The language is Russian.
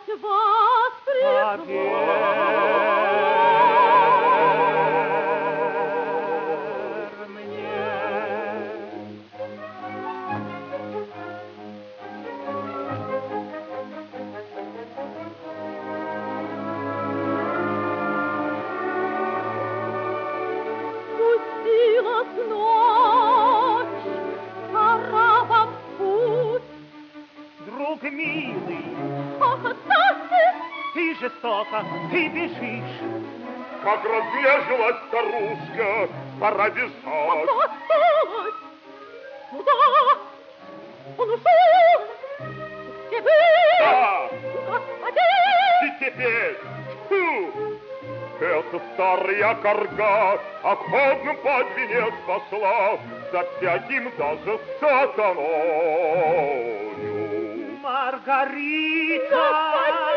вас Поверь мне. Спустилась ночь, пора в путь. Друг милый, Ах, оставьте! ты жестоко, ты бежишь. Как разъежилась старушка, пора бежать. Что осталось? Куда? Он ушел! Где был? Да, Господин! и теперь, фу, эта старая корга охотным под венец пошла за всяким даже сатаною. Маргарита!